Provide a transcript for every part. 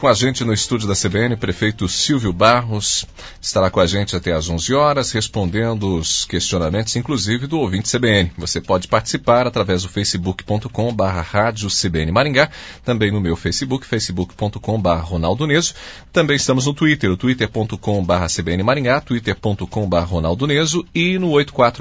Com a gente no estúdio da CBN, prefeito Silvio Barros estará com a gente até às 11 horas, respondendo os questionamentos, inclusive do ouvinte CBN. Você pode participar através do facebook.com/rádio CBN Maringá, também no meu Facebook, facebook.com/Ronaldo Neso. Também estamos no Twitter, o twitter.com/CBN Maringá, twitter.com/Ronaldo Neso e no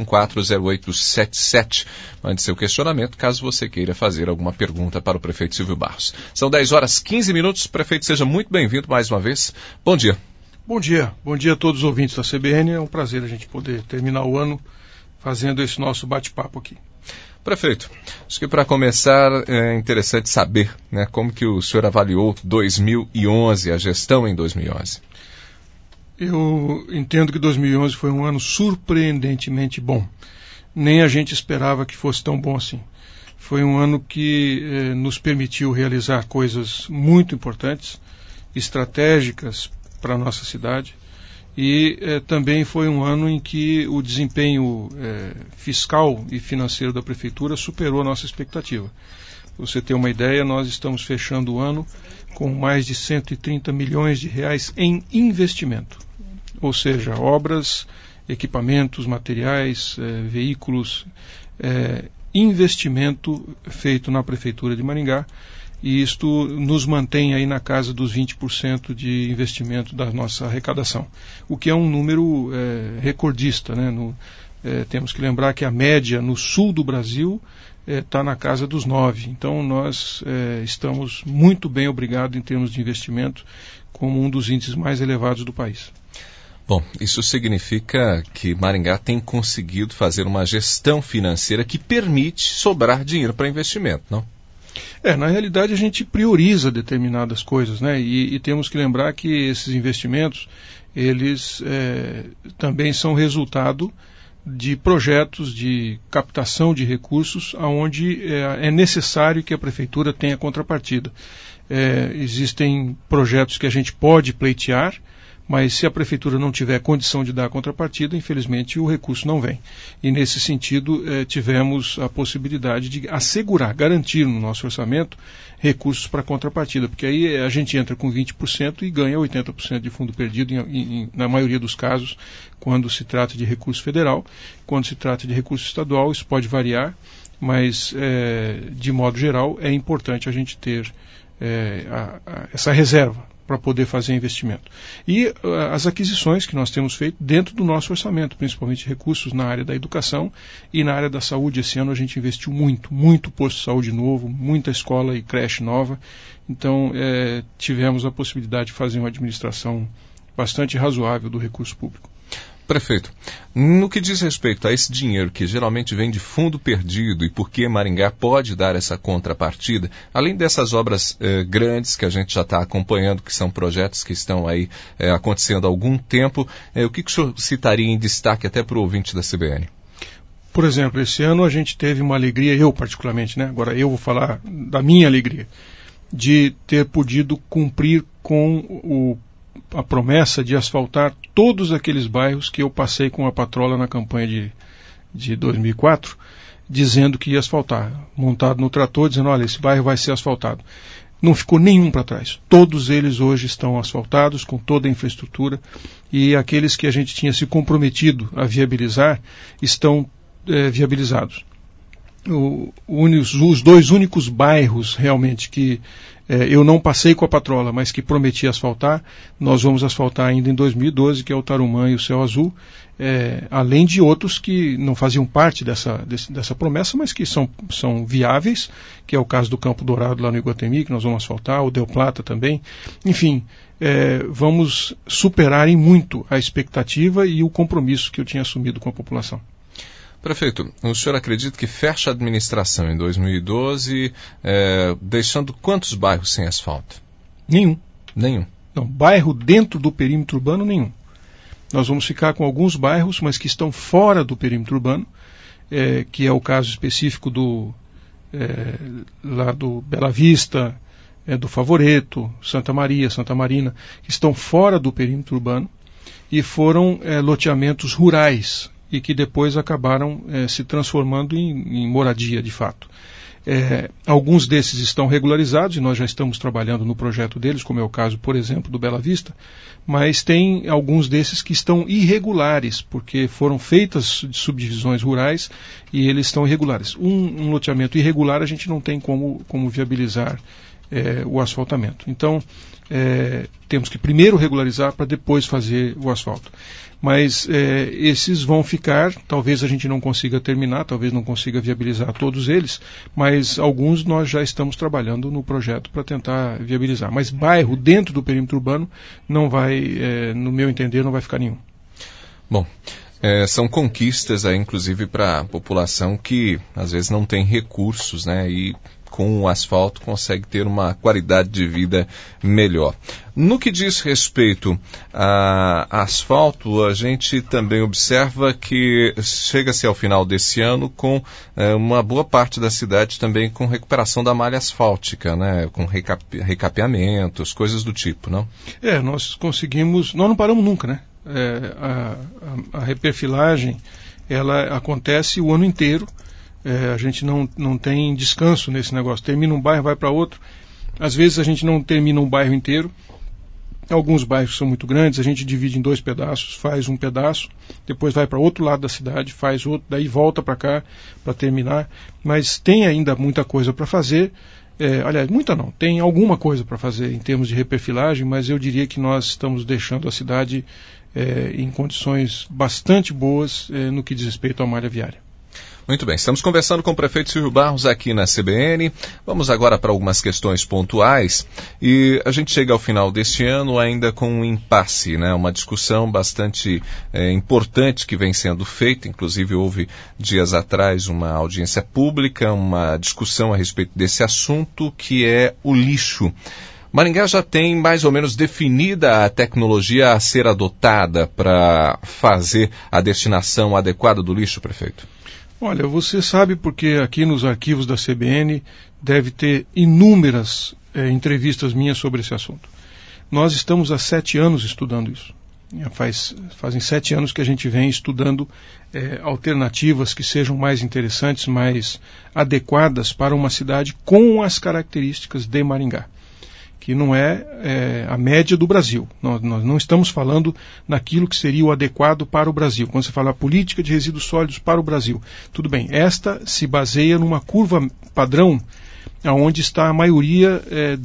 84140877. Mande seu questionamento, caso você queira fazer alguma pergunta para o prefeito Silvio Barros. São 10 horas 15 minutos. Prefeito, seja muito bem-vindo mais uma vez. Bom dia. Bom dia a todos os ouvintes da CBN. É um prazer a gente poder terminar o ano fazendo esse nosso bate-papo aqui. Prefeito, acho que para começar é interessante saber, né, como que o senhor avaliou 2011, a gestão em 2011. Eu entendo que 2011 foi um ano surpreendentemente bom. Nem a gente esperava que fosse tão bom assim. Foi um ano que nos permitiu realizar coisas muito importantes, estratégicas para a nossa cidade, e também foi um ano em que o desempenho fiscal e financeiro da Prefeitura superou a nossa expectativa. Para você ter uma ideia, nós estamos fechando o ano com mais de 130 milhões de reais em investimento, ou seja, obras, equipamentos, materiais, veículos, investimento feito na Prefeitura de Maringá, e isto nos mantém aí na casa dos 20% de investimento da nossa arrecadação, o que é um número recordista, né? Temos que lembrar que a média no sul do Brasil está na casa dos 9%, então nós estamos muito bem, obrigado, em termos de investimento, como um dos índices mais elevados do país. Bom, isso significa que Maringá tem conseguido fazer uma gestão financeira que permite sobrar dinheiro para investimento, não? Na realidade a gente prioriza determinadas coisas, né? E temos que lembrar que esses investimentos, eles também são resultado de projetos de captação de recursos onde é necessário que a Prefeitura tenha contrapartida. Existem projetos que a gente pode pleitear, mas se a Prefeitura não tiver condição de dar a contrapartida, infelizmente o recurso não vem. E nesse sentido tivemos a possibilidade de assegurar, garantir no nosso orçamento recursos para contrapartida, porque aí a gente entra com 20% e ganha 80% de fundo perdido na maioria dos casos, quando se trata de recurso federal. Quando se trata de recurso estadual, isso pode variar, mas de modo geral é importante a gente ter essa reserva para poder fazer investimento. E as aquisições que nós temos feito dentro do nosso orçamento, principalmente recursos na área da educação e na área da saúde. Esse ano a gente investiu muito posto de saúde novo, muita escola e creche nova. Então tivemos a possibilidade de fazer uma administração bastante razoável do recurso público. Prefeito, no que diz respeito a esse dinheiro que geralmente vem de fundo perdido e por que Maringá pode dar essa contrapartida, além dessas obras grandes que a gente já está acompanhando, que são projetos que estão aí acontecendo há algum tempo, o que o senhor citaria em destaque até para o ouvinte da CBN? Por exemplo, esse ano a gente teve uma alegria, eu particularmente, né? Agora eu vou falar da minha alegria, de ter podido cumprir com a promessa de asfaltar todos aqueles bairros que eu passei com a patrola na campanha de 2004, dizendo que ia asfaltar, montado no trator, dizendo, olha, esse bairro vai ser asfaltado. Não ficou nenhum para trás. Todos eles hoje estão asfaltados, com toda a infraestrutura, e aqueles que a gente tinha se comprometido a viabilizar, estão viabilizados. Os dois únicos bairros realmente que eu não passei com a patrola, mas que prometi asfaltar, nós vamos asfaltar ainda em 2012, que é o Tarumã e o Céu Azul, além de outros que não faziam parte dessa promessa, mas que são viáveis, que é o caso do Campo Dourado lá no Iguatemi, que nós vamos asfaltar, o Del Plata também. Enfim, vamos superar em muito a expectativa e o compromisso que eu tinha assumido com a população. Prefeito, o senhor acredita que fecha a administração em 2012, deixando quantos bairros sem asfalto? Nenhum. Não, bairro dentro do perímetro urbano, nenhum. Nós vamos ficar com alguns bairros, mas que estão fora do perímetro urbano, que é o caso específico lá do Bela Vista, do Favoreto, Santa Maria, Santa Marina, que estão fora do perímetro urbano e foram loteamentos rurais, e que depois acabaram se transformando em moradia, de fato. Alguns desses estão regularizados e nós já estamos trabalhando no projeto deles, como é o caso, por exemplo, do Bela Vista, mas tem alguns desses que estão irregulares, porque foram feitas subdivisões rurais e eles estão irregulares. Um loteamento irregular a gente não tem como viabilizar o asfaltamento. Então, temos que primeiro regularizar para depois fazer o asfalto. Mas esses vão ficar, talvez a gente não consiga terminar, talvez não consiga viabilizar todos eles, mas alguns nós já estamos trabalhando no projeto para tentar viabilizar. Mas bairro dentro do perímetro urbano não vai, no meu entender, não vai ficar nenhum. Bom, são conquistas aí, inclusive, para a população que às vezes não tem recursos, né? E com o asfalto consegue ter uma qualidade de vida melhor. No que diz respeito a asfalto, a gente também observa que chega-se ao final desse ano com uma boa parte da cidade também com recuperação da malha asfáltica, né? Com recapeamentos, coisas do tipo, não? Nós conseguimos, nós não paramos nunca, né? A reperfilagem, ela acontece o ano inteiro. A gente não tem descanso nesse negócio. Termina um bairro, vai para outro. Às vezes a gente não termina um bairro inteiro. Alguns bairros são muito grandes, a gente divide em 2 pedaços, faz um pedaço, depois vai para outro lado da cidade, faz outro, daí volta para cá para terminar. Mas tem ainda muita coisa para fazer. Aliás, muita não, tem alguma coisa para fazer em termos de reperfilagem, mas eu diria que nós estamos deixando a cidade em condições bastante boas no que diz respeito à malha viária. Muito bem, estamos conversando com o prefeito Silvio Barros aqui na CBN. Vamos agora para algumas questões pontuais e a gente chega ao final deste ano ainda com um impasse, né? Uma discussão bastante importante que vem sendo feita, inclusive houve dias atrás uma audiência pública, uma discussão a respeito desse assunto que é o lixo. Maringá já tem mais ou menos definida a tecnologia a ser adotada para fazer a destinação adequada do lixo, prefeito? Olha, você sabe porque aqui nos arquivos da CBN deve ter inúmeras entrevistas minhas sobre esse assunto. Nós estamos há 7 anos estudando isso. Fazem 7 anos que a gente vem estudando alternativas que sejam mais interessantes, mais adequadas para uma cidade com as características de Maringá, que não é a média do Brasil. Nós não estamos falando naquilo que seria o adequado para o Brasil. Quando você fala política de resíduos sólidos para o Brasil, tudo bem, esta se baseia numa curva padrão onde está a maioria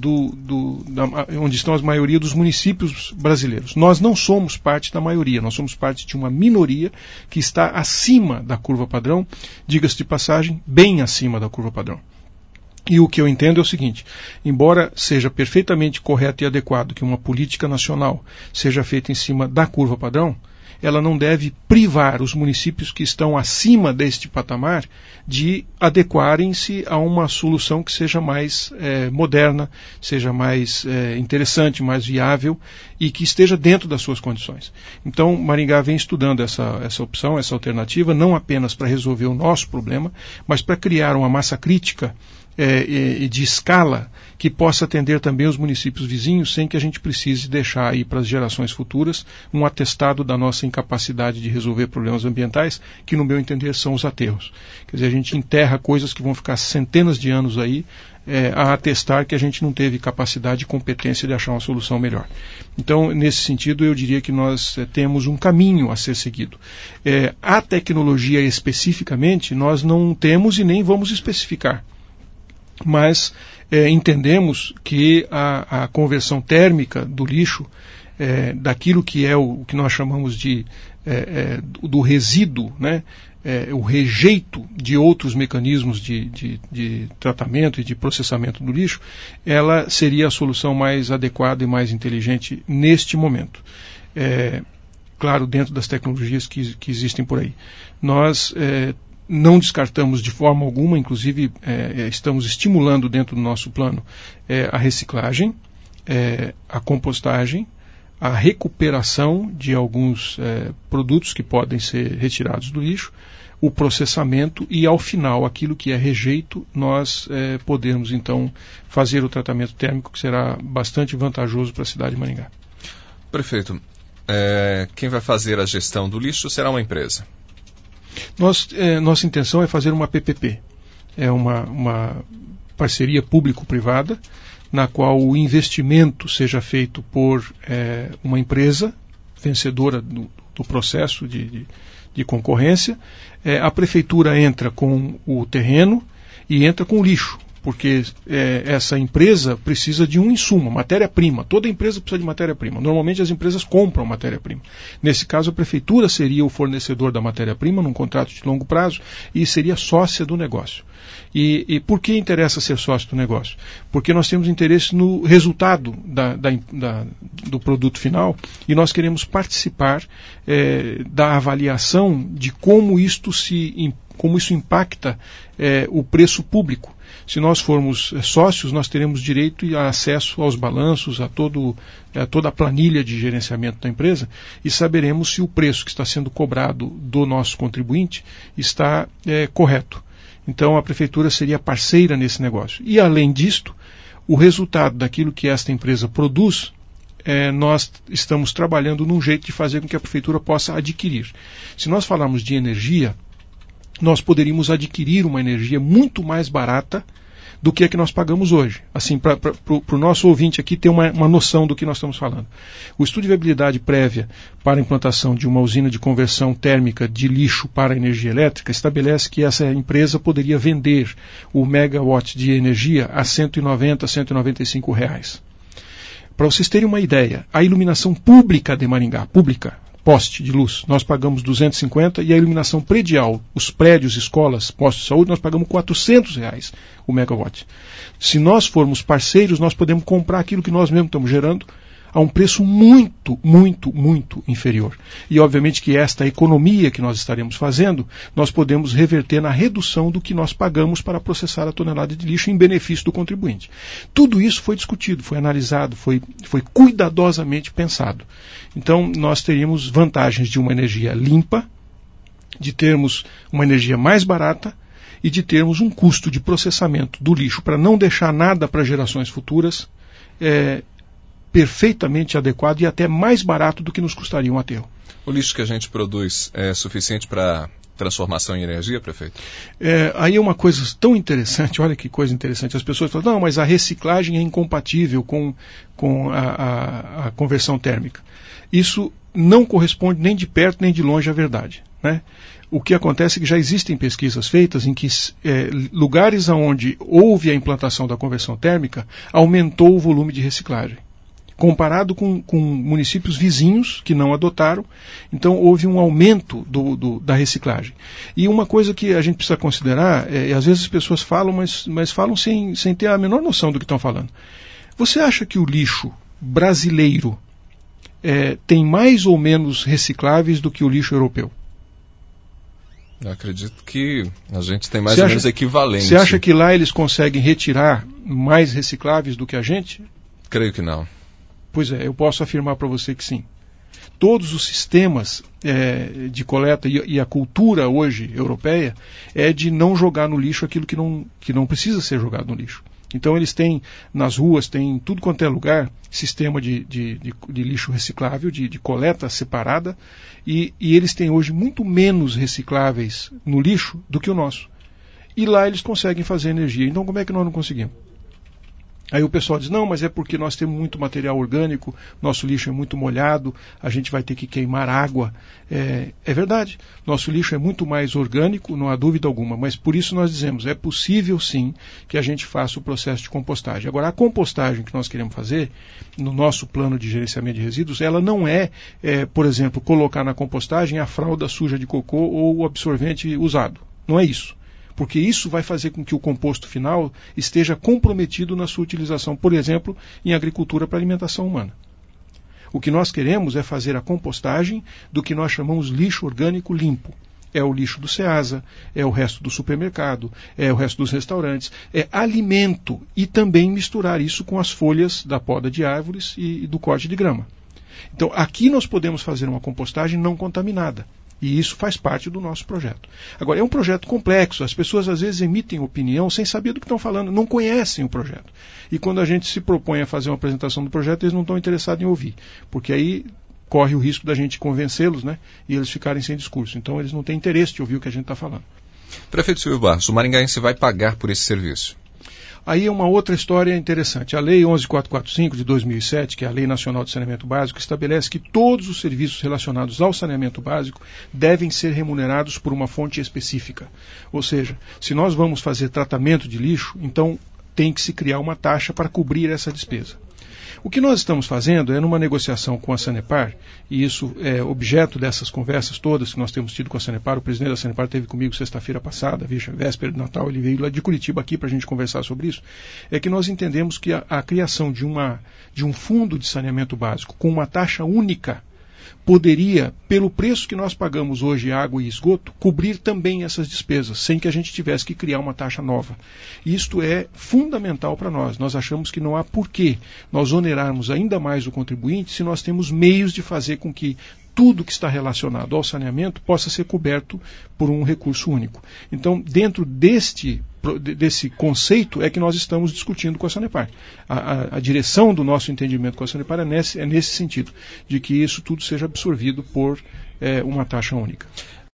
onde estão a maioria dos municípios brasileiros. Nós não somos parte da maioria, nós somos parte de uma minoria que está acima da curva padrão, diga-se de passagem, bem acima da curva padrão. E o que eu entendo é o seguinte, embora seja perfeitamente correto e adequado que uma política nacional seja feita em cima da curva padrão, ela não deve privar os municípios que estão acima deste patamar de adequarem-se a uma solução que seja mais moderna, seja mais interessante, mais viável e que esteja dentro das suas condições. Então, Maringá vem estudando essa opção, essa alternativa, não apenas para resolver o nosso problema, mas para criar uma massa crítica de escala que possa atender também os municípios vizinhos sem que a gente precise deixar aí para as gerações futuras um atestado da nossa incapacidade de resolver problemas ambientais, que no meu entender são os aterros. Quer dizer, a gente enterra coisas que vão ficar centenas de anos aí a atestar que a gente não teve capacidade e competência de achar uma solução melhor. Então, nesse sentido, eu diria que nós temos um caminho a ser seguido. A tecnologia especificamente nós não temos e nem vamos especificar. Mas entendemos que a conversão térmica do lixo, daquilo que é o que nós chamamos do resíduo, né, o rejeito de outros mecanismos de tratamento e de processamento do lixo, ela seria a solução mais adequada e mais inteligente neste momento. Claro, dentro das tecnologias que existem por aí. Nós não descartamos de forma alguma, inclusive estamos estimulando dentro do nosso plano a reciclagem, a compostagem, a recuperação de alguns produtos que podem ser retirados do lixo, o processamento e, ao final, aquilo que é rejeito, nós podemos, então, fazer o tratamento térmico que será bastante vantajoso para a cidade de Maringá. Prefeito, quem vai fazer a gestão do lixo será uma empresa? Nossa intenção é fazer uma PPP. é uma parceria público-privada, na qual o investimento seja feito por uma empresa vencedora do processo de concorrência. A prefeitura entra com o terreno e entra com o lixo, porque essa empresa precisa de um insumo, matéria-prima. Toda empresa precisa de matéria-prima. Normalmente as empresas compram matéria-prima. Nesse caso, a prefeitura seria o fornecedor da matéria-prima num contrato de longo prazo e seria sócia do negócio. E por que interessa ser sócio do negócio? Porque nós temos interesse no resultado do produto final e nós queremos participar da avaliação de como isso impacta o preço público. Se nós formos sócios, nós teremos direito a acesso aos balanços, a toda a planilha de gerenciamento da empresa e saberemos se o preço que está sendo cobrado do nosso contribuinte está correto. Então a prefeitura seria parceira nesse negócio. E além disto, o resultado daquilo que esta empresa produz, nós estamos trabalhando num jeito de fazer com que a prefeitura possa adquirir. Se nós falarmos de energia, nós poderíamos adquirir uma energia muito mais barata do que a que nós pagamos hoje. Assim, para o nosso ouvinte aqui ter uma noção do que nós estamos falando. O estudo de viabilidade prévia para a implantação de uma usina de conversão térmica de lixo para energia elétrica estabelece que essa empresa poderia vender o megawatt de energia a R$ 190, R$ 195 reais. Para vocês terem uma ideia, a iluminação pública de Maringá, poste de luz, nós pagamos 250 e a iluminação predial, os prédios, escolas, postos de saúde, nós pagamos 400 reais o megawatt. Se nós formos parceiros, nós podemos comprar aquilo que nós mesmos estamos gerando a um preço muito, muito, muito inferior. E obviamente que esta economia que nós estaremos fazendo, nós podemos reverter na redução do que nós pagamos para processar a tonelada de lixo em benefício do contribuinte. Tudo isso foi discutido, foi analisado, foi cuidadosamente pensado. Então nós teríamos vantagens de uma energia limpa, de termos uma energia mais barata e de termos um custo de processamento do lixo para não deixar nada para gerações futuras, perfeitamente adequado e até mais barato do que nos custaria um aterro. O lixo que a gente produz é suficiente para transformação em energia, prefeito? Aí é uma coisa tão interessante, olha que coisa interessante. As pessoas falam, não, mas a reciclagem é incompatível com a conversão térmica. Isso não corresponde nem de perto nem de longe à verdade, né? O que acontece é que já existem pesquisas feitas em que lugares onde houve a implantação da conversão térmica aumentou o volume de reciclagem. Comparado com municípios vizinhos que não adotaram, então houve um aumento da reciclagem. E uma coisa que a gente precisa considerar, às vezes as pessoas falam, mas falam sem ter a menor noção do que estão falando. Você acha que o lixo brasileiro tem mais ou menos recicláveis do que o lixo europeu? Eu acredito que a gente tem mais ou menos equivalente. Você acha que lá eles conseguem retirar mais recicláveis do que a gente? Creio que não. Pois eu posso afirmar para você que sim. Todos os sistemas de coleta e a cultura hoje europeia é de não jogar no lixo aquilo que não precisa ser jogado no lixo. Então eles têm nas ruas, tem tudo quanto é lugar, sistema de lixo reciclável, de coleta separada, e eles têm hoje muito menos recicláveis no lixo do que o nosso. E lá eles conseguem fazer energia. Então como é que nós não conseguimos? Aí o pessoal diz, não, mas é porque nós temos muito material orgânico, nosso lixo é muito molhado, a gente vai ter que queimar água. É verdade, nosso lixo é muito mais orgânico, não há dúvida alguma, mas por isso nós dizemos, é possível sim que a gente faça o processo de compostagem. Agora, a compostagem que nós queremos fazer, no nosso plano de gerenciamento de resíduos, ela não por exemplo, colocar na compostagem a fralda suja de cocô ou o absorvente usado. Não é isso. Porque isso vai fazer com que o composto final esteja comprometido na sua utilização, por exemplo, em agricultura para alimentação humana. O que nós queremos é fazer a compostagem do que nós chamamos lixo orgânico limpo. É o lixo do Ceasa, é o resto do supermercado, é o resto dos restaurantes, é alimento e também misturar isso com as folhas da poda de árvores e do corte de grama. Então, aqui nós podemos fazer uma compostagem não contaminada. E isso faz parte do nosso projeto. Agora, é um projeto complexo. As pessoas, às vezes, emitem opinião sem saber do que estão falando, não conhecem o projeto. E quando a gente se propõe a fazer uma apresentação do projeto, eles não estão interessados em ouvir. Porque aí corre o risco da gente convencê-los, né? E eles ficarem sem discurso. Então, eles não têm interesse de ouvir o que a gente está falando. Prefeito Silvio Barros, o maringaense vai pagar por esse serviço? Aí é uma outra história interessante. A Lei 11.445 de 2007, que é a Lei Nacional de Saneamento Básico, estabelece que todos os serviços relacionados ao saneamento básico devem ser remunerados por uma fonte específica. Ou seja, se nós vamos fazer tratamento de lixo, então tem que se criar uma taxa para cobrir essa despesa. O que nós estamos fazendo é numa negociação com a Sanepar, e isso é objeto dessas conversas todas que nós temos tido com a Sanepar. O presidente da Sanepar esteve comigo sexta-feira passada, véspera de Natal, ele veio lá de Curitiba aqui para a gente conversar sobre isso. É que nós entendemos que a criação de um fundo de saneamento básico com uma taxa única poderia, pelo preço que nós pagamos hoje água e esgoto, cobrir também essas despesas, sem que a gente tivesse que criar uma taxa nova. Isto é fundamental para nós. Nós achamos que não há porquê nós onerarmos ainda mais o contribuinte se nós temos meios de fazer com que tudo que está relacionado ao saneamento possa ser coberto por um recurso único. Então, dentro desse conceito é que nós estamos discutindo com a Sanepar. A direção do nosso entendimento com a Sanepar é nesse sentido, de que isso tudo seja absorvido por uma taxa única.